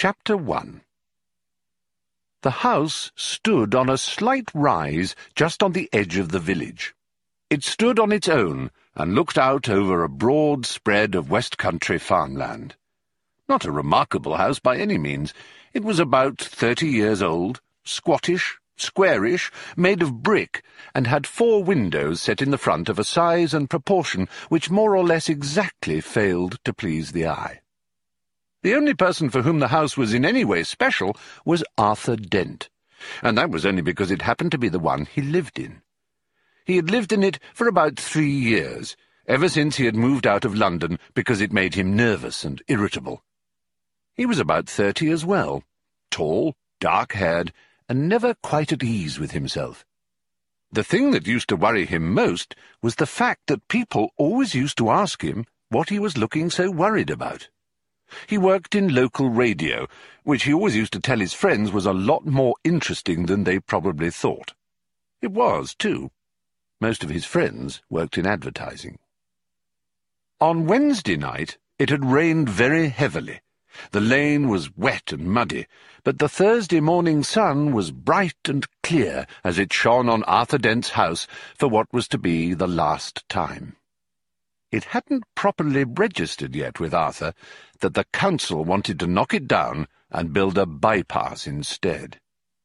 Chapter 1. The house stood on a slight rise just on the edge of the village. It stood on its own and looked out over a broad spread of West Country farmland. Not a remarkable house by any means. It was about 30 years old, squattish, squarish, made of brick, and had 4 windows set in the front of a size and proportion which more or less exactly failed to please the eye. The only person for whom the house was in any way special was Arthur Dent, and that was only because it happened to be the one he lived in. He had lived in it for about 3 years, ever since he had moved out of London because it made him nervous and irritable. He was about 30 as well, tall, dark-haired, and never quite at ease with himself. The thing that used to worry him most was the fact that people always used to ask him what he was looking so worried about. He worked in local radio, which he always used to tell his friends was a lot more interesting than they probably thought. It was, too. Most of his friends worked in advertising. On Wednesday night it had rained very heavily. The lane was wet and muddy, but the Thursday morning sun was bright and clear as it shone on Arthur Dent's house for what was to be the last time. It hadn't properly registered yet with Arthur that the council wanted to knock it down and build a bypass instead.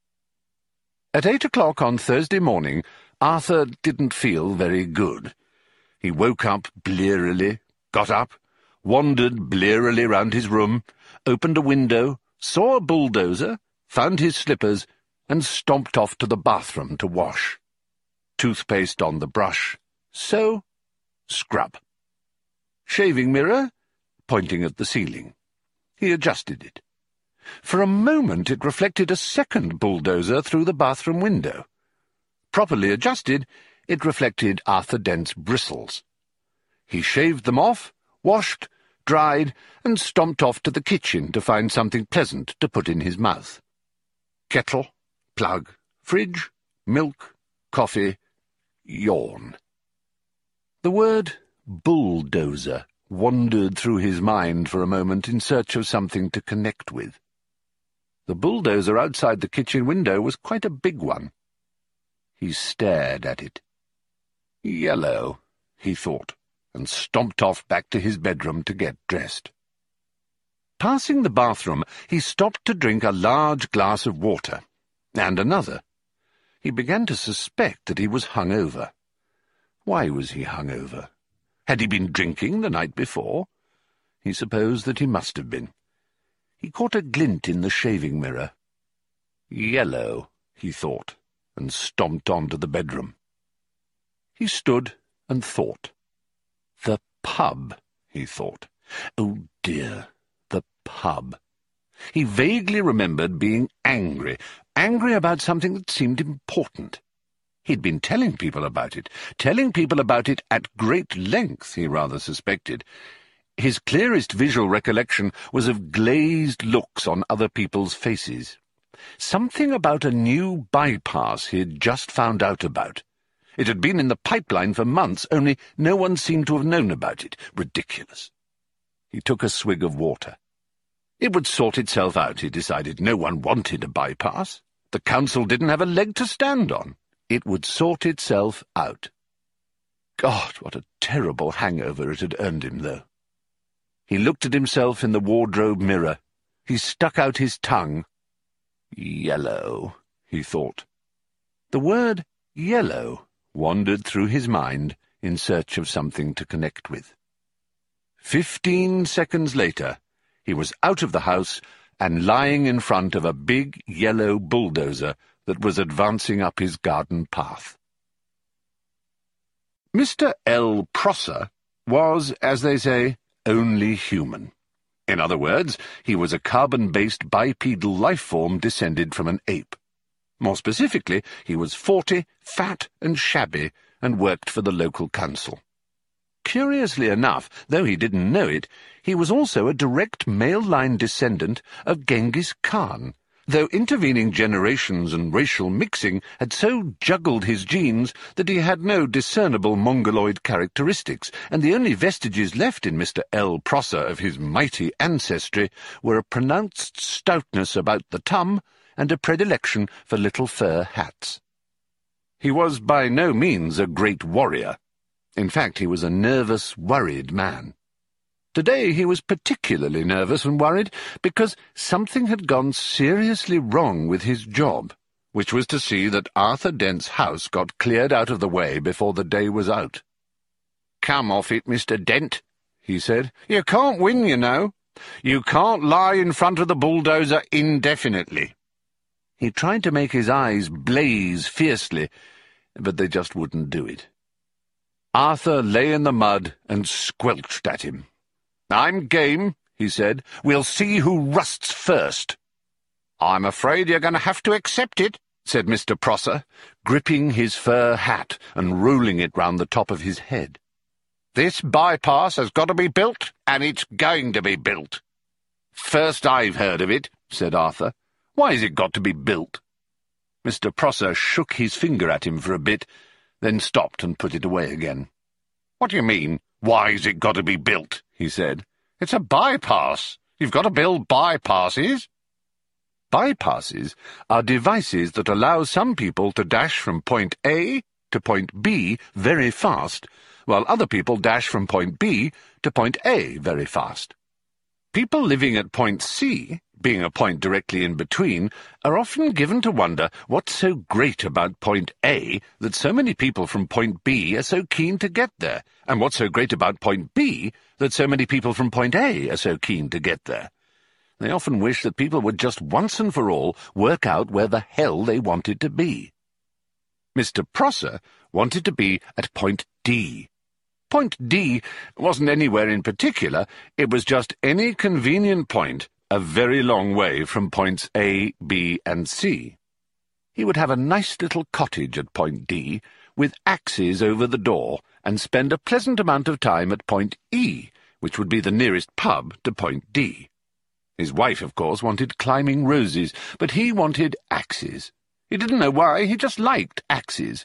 At 8 o'clock on Thursday morning, Arthur didn't feel very good. He woke up blearily, got up, wandered blearily round his room, opened a window, saw a bulldozer, found his slippers, and stomped off to the bathroom to wash. Toothpaste on the brush, so scrub. Shaving mirror, pointing at the ceiling. He adjusted it. For a moment it reflected a second bulldozer through the bathroom window. Properly adjusted, it reflected Arthur Dent's bristles. He shaved them off, washed, dried, and stomped off to the kitchen to find something pleasant to put in his mouth. Kettle, plug, fridge, milk, coffee, yawn. The word bulldozer wandered through his mind for a moment in search of something to connect with. The bulldozer outside the kitchen window was quite a big one. He stared at it. Yellow, he thought, and stomped off back to his bedroom to get dressed. Passing the bathroom, he stopped to drink a large glass of water, and another. He began to suspect that he was hungover. Why was he hungover? Had he been drinking the night before? He supposed that he must have been. He caught a glint in the shaving mirror. Yellow, he thought, and stomped on to the bedroom. He stood and thought. The pub, he thought. Oh dear, the pub. He vaguely remembered being angry about something that seemed important. He'd been telling people about it at great length, he rather suspected. His clearest visual recollection was of glazed looks on other people's faces. Something about a new bypass he had just found out about. It had been in the pipeline for months, only no one seemed to have known about it. Ridiculous. He took a swig of water. It would sort itself out, he decided. No one wanted a bypass. The council didn't have a leg to stand on. It would sort itself out. God, what a terrible hangover it had earned him, though. He looked at himself in the wardrobe mirror. He stuck out his tongue. Yellow, he thought. The word yellow wandered through his mind in search of something to connect with. 15 seconds later, he was out of the house and lying in front of a big yellow bulldozer that was advancing up his garden path. Mr. L. Prosser was, as they say, only human. In other words, he was a carbon-based bipedal life form descended from an ape. More specifically, he was 40, fat and shabby, and worked for the local council. Curiously enough, though he didn't know it, he was also a direct male-line descendant of Genghis Khan, though intervening generations and racial mixing had so juggled his genes that he had no discernible mongoloid characteristics, and the only vestiges left in Mr. L. Prosser of his mighty ancestry were a pronounced stoutness about the tum and a predilection for little fur hats. He was by no means a great warrior. In fact, he was a nervous, worried man. Today he was particularly nervous and worried because something had gone seriously wrong with his job, which was to see that Arthur Dent's house got cleared out of the way before the day was out. "Come off it, Mr. Dent," he said. "You can't win, you know. You can't lie in front of the bulldozer indefinitely." He tried to make his eyes blaze fiercely, but they just wouldn't do it. Arthur lay in the mud and squelched at him. "I'm game," he said. "We'll see who rusts first." "I'm afraid you're going to have to accept it," said Mr. Prosser, gripping his fur hat and rolling it round the top of his head. "This bypass has got to be built, and it's going to be built." "First I've heard of it," said Arthur. "Why has it got to be built?" Mr. Prosser shook his finger at him for a bit, then stopped and put it away again. "What do you mean, why's it got to be built?" he said. "It's a bypass. You've got to build bypasses." Bypasses are devices that allow some people to dash from point A to point B very fast, while other people dash from point B to point A very fast. People living at point C, being a point directly in between, are often given to wonder what's so great about point A that so many people from point B are so keen to get there, and what's so great about point B that so many people from point A are so keen to get there. They often wish that people would just once and for all work out where the hell they wanted to be. Mr. Prosser wanted to be at point D. Point D wasn't anywhere in particular, it was just any convenient point a very long way from points A, B, and C. He would have a nice little cottage at point D, with axes over the door, and spend a pleasant amount of time at point E, which would be the nearest pub to point D. His wife, of course, wanted climbing roses, but he wanted axes. He didn't know why, he just liked axes.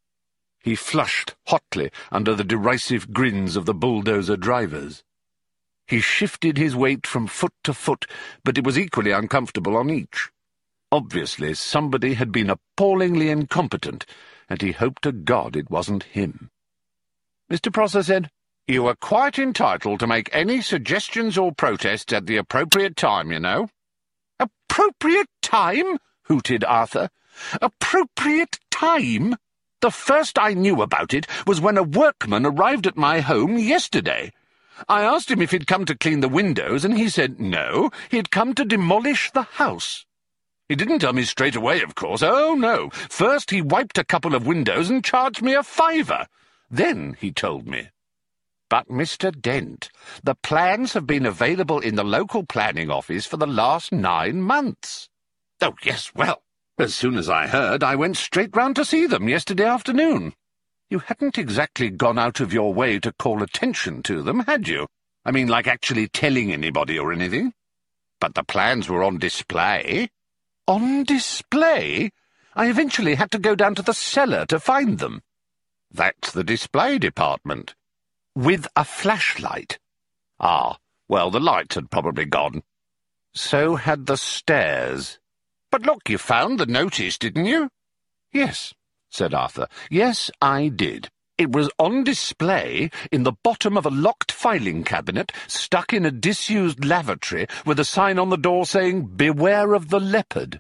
He flushed hotly under the derisive grins of the bulldozer drivers. He shifted his weight from foot to foot, but it was equally uncomfortable on each. Obviously, somebody had been appallingly incompetent, and he hoped to God it wasn't him. Mr. Prosser said, "You are quite entitled to make any suggestions or protests at the appropriate time, you know." "Appropriate time?" hooted Arthur. "Appropriate time? The first I knew about it was when a workman arrived at my home yesterday. I asked him if he'd come to clean the windows, and he said no, he'd come to demolish the house. He didn't tell me straight away, of course. Oh, no. First he wiped a couple of windows and charged me a £5. Then he told me. But, Mr. Dent, the plans have been available in the local planning office for the last 9 months. Oh, yes, well, as soon as I heard, I went straight round to see them yesterday afternoon. You hadn't exactly gone out of your way to call attention to them, had you? I mean, like actually telling anybody or anything? But the plans were on display." "On display? I eventually had to go down to the cellar to find them." "That's the display department." "With a flashlight?" "Ah, well, the lights had probably gone." "So had the stairs." "But look, you found the notice, didn't you?" "Yes," said Arthur. "Yes, I did. It was on display in the bottom of a locked filing cabinet stuck in a disused lavatory with a sign on the door saying, 'Beware of the leopard.'"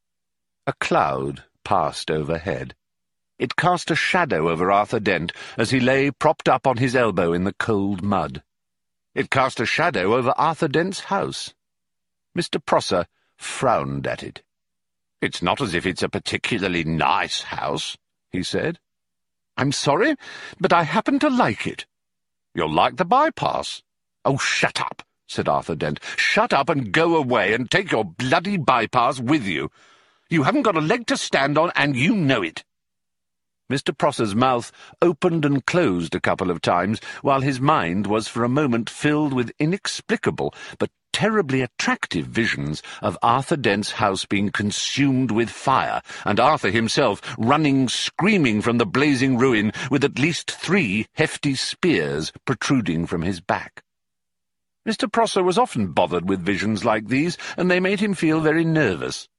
A cloud passed overhead. It cast a shadow over Arthur Dent as he lay propped up on his elbow in the cold mud. It cast a shadow over Arthur Dent's house. Mr. Prosser frowned at it. "It's not as if it's a particularly nice house," he said. "I'm sorry, but I happen to like it." "You'll like the bypass." "Oh, shut up," said Arthur Dent. "Shut up and go away and take your bloody bypass with you. You haven't got a leg to stand on, and you know it." Mr. Prosser's mouth opened and closed a couple of times, while his mind was for a moment filled with inexplicable but terribly attractive visions of Arthur Dent's house being consumed with fire, and Arthur himself running screaming from the blazing ruin with at least 3 hefty spears protruding from his back. Mr. Prosser was often bothered with visions like these, and they made him feel very nervous.